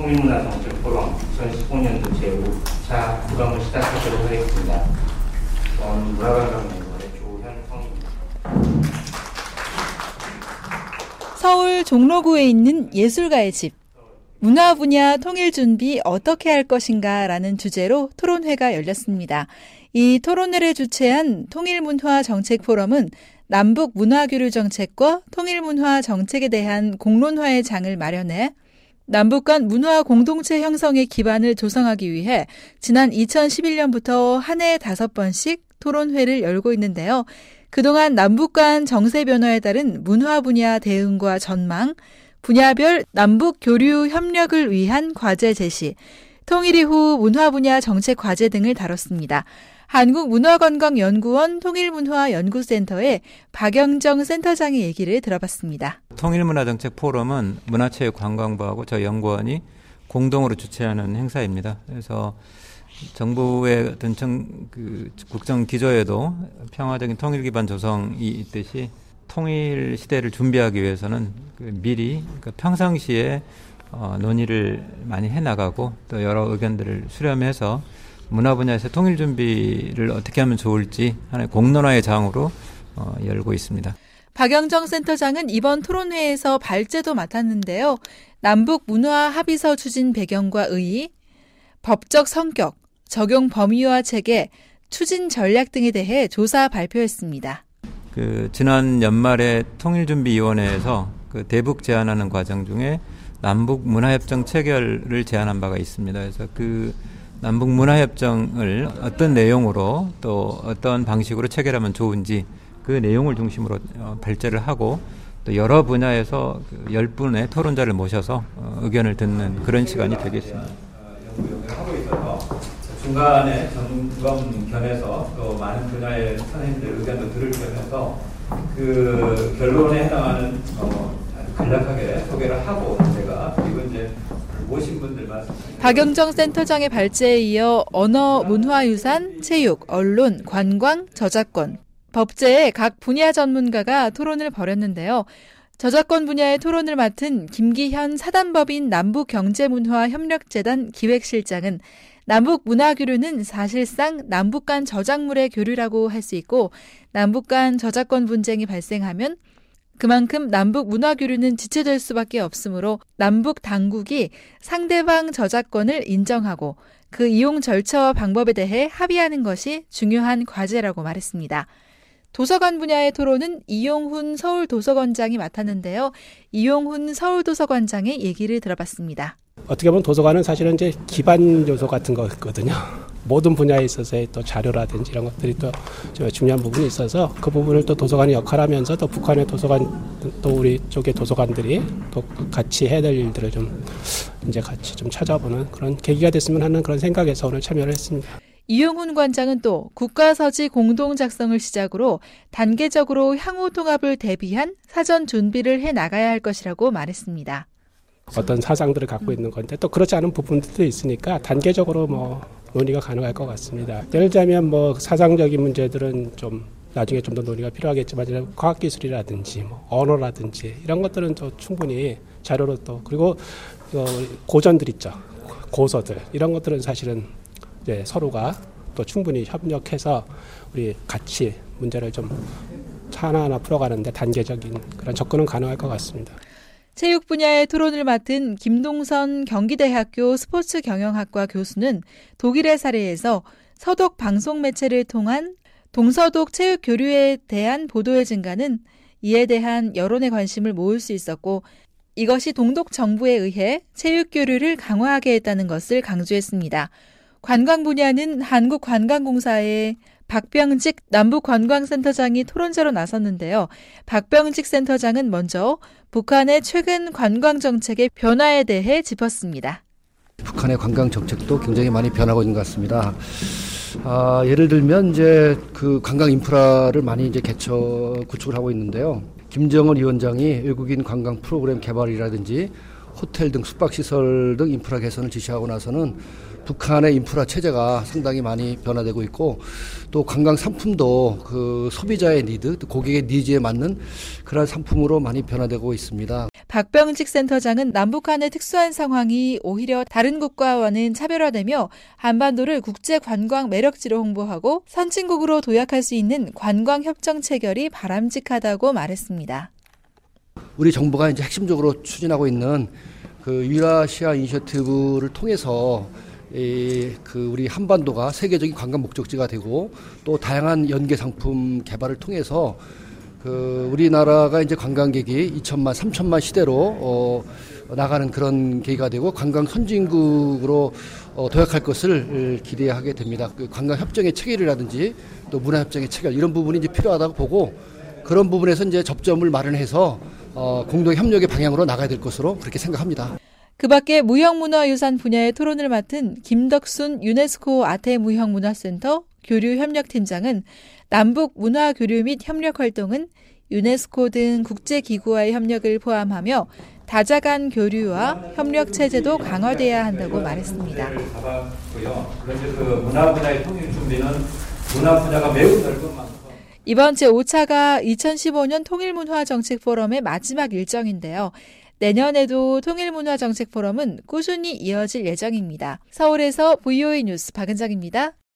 통일문화정책 포럼 2015년도 제5차 부감을 시작하도록 하겠습니다. 문화관광연구원의 조현성입니다. 서울 종로구에 있는 예술가의 집. 문화 분야 통일 준비 어떻게 할 것인가 라는 주제로 토론회가 열렸습니다. 이 토론회를 주최한 통일문화정책포럼은 남북 문화교류 정책과 통일문화 정책에 대한 공론화의 장을 마련해 남북 간 문화 공동체 형성의 기반을 조성하기 위해 지난 2011년부터 한 해에 5번씩 토론회를 열고 있는데요. 그동안 남북 간 정세 변화에 따른 문화 분야 대응과 전망, 분야별 남북 교류 협력을 위한 과제 제시, 통일 이후 문화 분야 정책 과제 등을 다뤘습니다. 한국문화관광연구원 통일문화연구센터의 박영정 센터장의 얘기를 들어봤습니다. 통일문화정책 포럼은 문화체육관광부하고 저희 연구원이 공동으로 주최하는 행사입니다. 그래서 정부의 어떤 국정 기조에도 평화적인 통일 기반 조성이 있듯이 통일 시대를 준비하기 위해서는 미리 평상시에 논의를 많이 해나가고 또 여러 의견들을 수렴해서 문화 분야에서 통일 준비를 어떻게 하면 좋을지 하나의 공론화의 장으로 열고 있습니다. 박영정 센터장은 이번 토론회에서 발제도 맡았는데요. 남북 문화 합의서 추진 배경과 의의, 법적 성격, 적용 범위와 체계, 추진 전략 등에 대해 조사 발표했습니다. 지난 연말에 통일준비위원회에서 대북 제안하는 과정 중에 남북 문화협정 체결을 제안한 바가 있습니다. 그래서 남북 문화협정을 어떤 내용으로 또 어떤 방식으로 체결하면 좋은지 그 내용을 중심으로 발제를 하고 또 여러 분야에서 10분의 토론자를 모셔서 의견을 듣는 그런 시간이 되겠습니다. 하고 있어서 중간에 점검 겸해서 또 많은 분야의 선생님들 의견도 들을 겸해서 그 결론에 해당하는 간략하게 소개를 하고 제가 그리고 이제 모신 분들 말씀. 박영정 센터장의 발제에 이어 언어, 문화유산, 체육, 언론, 관광, 저작권, 법제의 각 분야 전문가가 토론을 벌였는데요. 저작권 분야의 토론을 맡은 김기현 사단법인 남북경제문화협력재단 기획실장은 남북 문화교류는 사실상 남북 간 저작물의 교류라고 할 수 있고 남북 간 저작권 분쟁이 발생하면 그만큼 남북 문화교류는 지체될 수밖에 없으므로 남북 당국이 상대방 저작권을 인정하고 그 이용 절차와 방법에 대해 합의하는 것이 중요한 과제라고 말했습니다. 도서관 분야의 토론은 이용훈 서울도서관장이 맡았는데요. 이용훈 서울도서관장의 얘기를 들어봤습니다. 어떻게 보면 도서관은 사실은 이제 기반 요소 같은 거거든요. 모든 분야에 있어서의 또 자료라든지 이런 것들이 또 중요한 부분이 있어서 그 부분을 또 도서관이 역할하면서 또 북한의 도서관 또 우리 쪽의 도서관들이 또 같이 해야 될 일들을 좀 이제 같이 좀 찾아보는 그런 계기가 됐으면 하는 그런 생각에서 오늘 참여를 했습니다. 이용훈 관장은 또 국가서지 공동 작성을 시작으로 단계적으로 향후 통합을 대비한 사전 준비를 해 나가야 할 것이라고 말했습니다. 어떤 사상들을 갖고 있는 건데 또 그렇지 않은 부분들도 있으니까 단계적으로 논의가 가능할 것 같습니다. 예를 들자면 사상적인 문제들은 좀 나중에 좀 더 논의가 필요하겠지만 과학기술이라든지 언어라든지 이런 것들은 또 충분히 자료로 또 그리고 고전들 있죠. 고서들 이런 것들은 사실은 이제 서로가 또 충분히 협력해서 우리 같이 문제를 좀 하나하나 풀어가는데 단계적인 그런 접근은 가능할 것 같습니다. 체육 분야의 토론을 맡은 김동선 경기대학교 스포츠경영학과 교수는 독일의 사례에서 서독 방송 매체를 통한 동서독 체육 교류에 대한 보도의 증가는 이에 대한 여론의 관심을 모을 수 있었고 이것이 동독 정부에 의해 체육 교류를 강화하게 했다는 것을 강조했습니다. 관광 분야는 한국관광공사의 박병직 남북관광센터장이 토론자로 나섰는데요. 박병직 센터장은 먼저 북한의 최근 관광정책의 변화에 대해 짚었습니다. 북한의 관광정책도 굉장히 많이 변하고 있는 것 같습니다. 예를 들면 이제 그 관광 인프라를 많이 이제 구축을 하고 있는데요. 김정은 위원장이 외국인 관광 프로그램 개발이라든지 호텔 등 숙박시설 등 인프라 개선을 지시하고 나서는 북한의 인프라 체제가 상당히 많이 변화되고 있고 또 관광 상품도 그 소비자의 니드, 또 고객의 니즈에 맞는 그런 상품으로 많이 변화되고 있습니다. 박병직 센터장은 남북한의 특수한 상황이 오히려 다른 국가와는 차별화되며 한반도를 국제 관광 매력지로 홍보하고 선진국으로 도약할 수 있는 관광 협정 체결이 바람직하다고 말했습니다. 우리 정부가 이제 핵심적으로 추진하고 있는 그 유라시아 이니셔티브를 통해서 우리 한반도가 세계적인 관광 목적지가 되고 또 다양한 연계 상품 개발을 통해서 우리나라가 이제 관광객이 2천만, 3천만 시대로 나가는 그런 계기가 되고 관광 선진국으로 도약할 것을 기대하게 됩니다. 그 관광 협정의 체결이라든지 또 문화 협정의 체결 이런 부분이 이제 필요하다고 보고 그런 부분에서 이제 접점을 마련해서 공동 협력의 방향으로 나가야 될 것으로 그렇게 생각합니다. 그 밖에 무형문화유산 분야의 토론을 맡은 김덕순 유네스코 아태무형문화센터 교류협력팀장은 남북 문화교류 및 협력활동은 유네스코 등 국제기구와의 협력을 포함하며 다자간 교류와 협력체제도 강화돼야 한다고 말했습니다. 그런데 그 문화 분야의 통일 준비는 문화 분야가 매우 넓은 만큼 이번 제5차가 2015년 통일문화정책 포럼의 마지막 일정인데요. 내년에도 통일문화정책 포럼은 꾸준히 이어질 예정입니다. 서울에서 VOA 뉴스 박은정입니다.